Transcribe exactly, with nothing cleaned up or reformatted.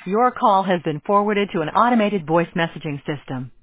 Your call has been forwarded to an automated voice messaging system.